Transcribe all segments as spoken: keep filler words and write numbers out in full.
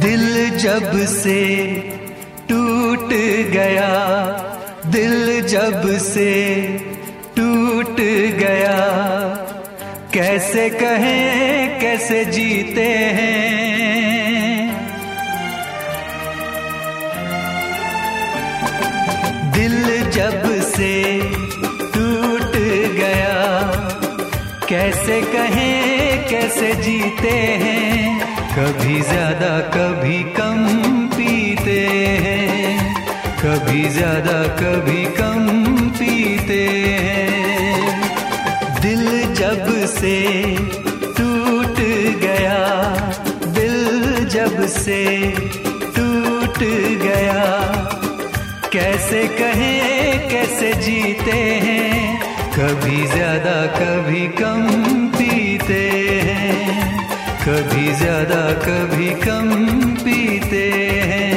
दिल जब से टूट गया, दिल जब से टूट गया, कैसे कहें कैसे जीते हैं। दिल जब से टूट गया, कैसे कहें कैसे जीते हैं। कभी ज्यादा कभी कम पीते हैं, कभी ज्यादा कभी कम पीते हैं। दिल जब से टूट गया, दिल जब से टूट गया, कैसे कहें कैसे जीते हैं। कभी ज्यादा कभी कम पीते हैं, कभी ज्यादा कभी कम पीते हैं।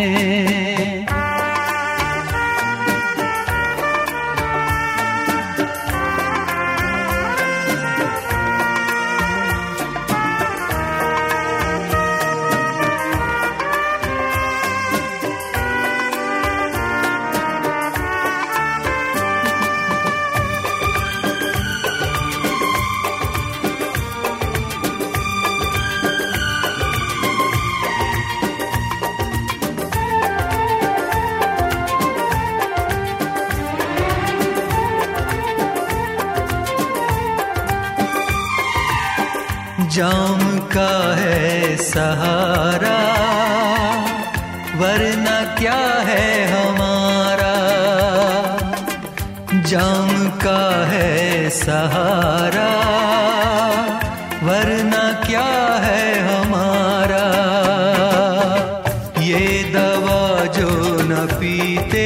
जाम का है सहारा, वरना क्या है हमारा। जाम का है सहारा, वरना क्या है हमारा। ये दवा जो न पीते,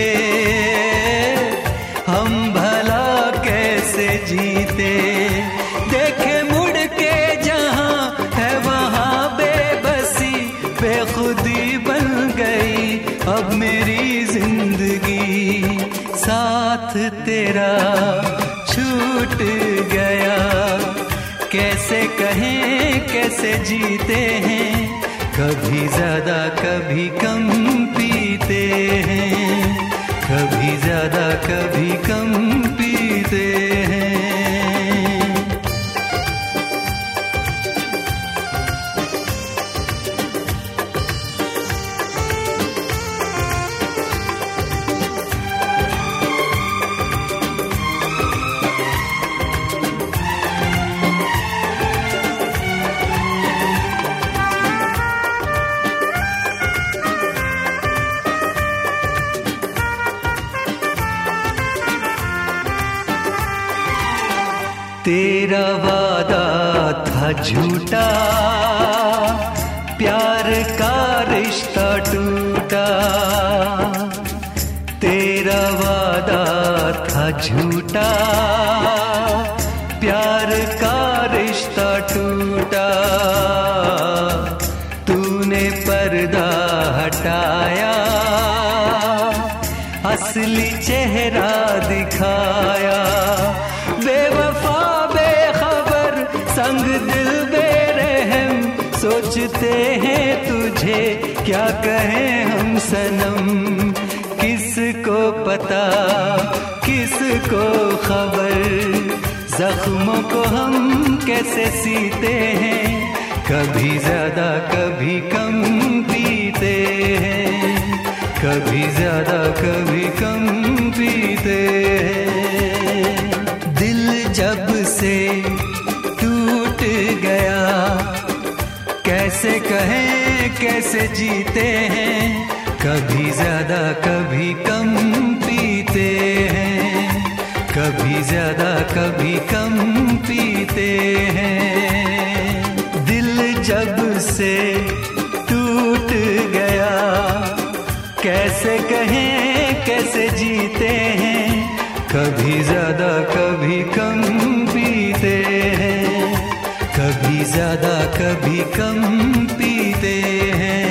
हम भला कैसे जीते। देखे मुड़ के जहां है वहां बेबसी, बेखुदी बन गई अब मेरी जिंदगी। साथ तेरा छूट गया, कैसे कहें कैसे जीते हैं। कभी ज्यादा कभी कम पीते हैं, कभी ज्यादा कभी कम पीते हैं। तेरा वादा था झूठा, प्यार का रिश्ता टूटा। तेरा वादा था झूठा, प्यार का रिश्ता टूटा। तूने पर्दा हटाया, असली चेहरा दिखाया। बेवफा संग दिल बेरहम, सोचते हैं तुझे क्या कहें हम सनम। किसको पता किसको खबर, जख्मों को हम कैसे सीते हैं। कभी ज्यादा कभी कम पीते हैं, कभी ज्यादा कभी कम पीते हैं। दिल जब से टूट गया, कैसे कहें कैसे जीते हैं। कभी ज्यादा कभी कम पीते हैं, कभी ज्यादा कभी कम पीते हैं। दिल जब से टूट गया, कैसे कहें कैसे जीते हैं। कभी ज्यादा कभी कम पीते हैं, कभी ज्यादा कभी कम पीते हैं।